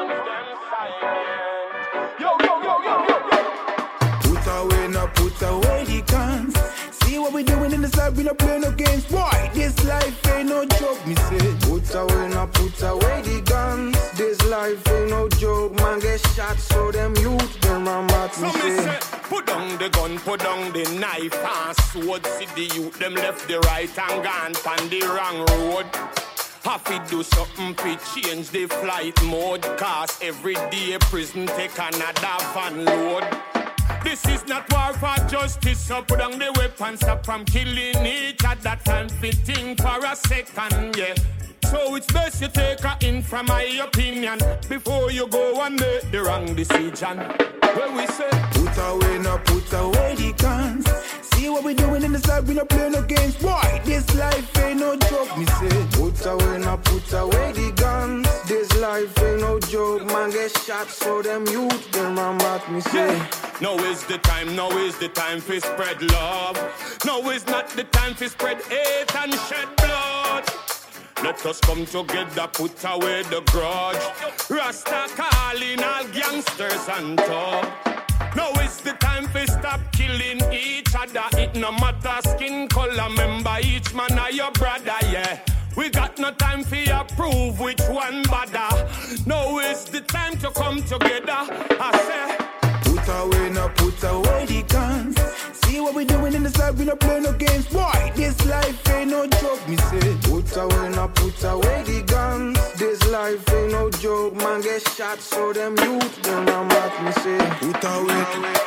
Put away, now put away the guns. See what we doing in this life, we not play no games. Boy, this life ain't no joke, me say. Put away, now put away the guns. This life ain't no joke, man get shot, so them youth, them run back, me say. Put down the gun, put down the knife and sword. See the youth, them left the right and gone on the wrong road. Have to do something to change the flight mode. Cause every day prison take another van load. This is not war for justice, so put down the weapons, stop from killing each other. Time fitting for a second, yeah. So it's best you take a in from my opinion before you go and make the wrong decision. Where we say, put away, now put away the guns. See what we doing in this life, we not play no games. Boy, this life ain't no joke, me say. Put away, now put away the guns. This life ain't no joke, man get shot, so them youth, them run back, me say. Yeah. Now is the time for spread love. Now is not the time for spread hate and shed blood. Let us come together, put away the grudge. Rasta calling all gangsters and talk. Now is the time for stop killing each other. It no matter skin color, remember each man are your brother, yeah. We got no time for you prove which one better. Now is the time to come together, I say. Put away, now put away the guns. See what we doing in this life, we not play no games. Boy, this life ain't no joke, me say. Put away, now put away the guns. This life ain't no joke, man get shot, so them youth, them run back, me say. Put away.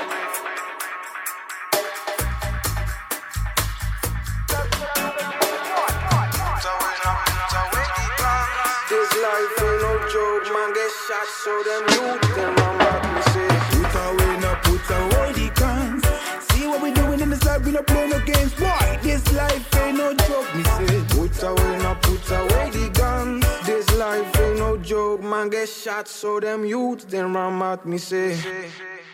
This life ain't no joke, man get shot, so them youth, them run back, me say. Put away, now put away the guns. See what we doing in this life, we not play no games. Boy, this life ain't no joke, me say. Put away, now put away the guns. This life ain't no joke, man get shot, so them youth, them run back, me say.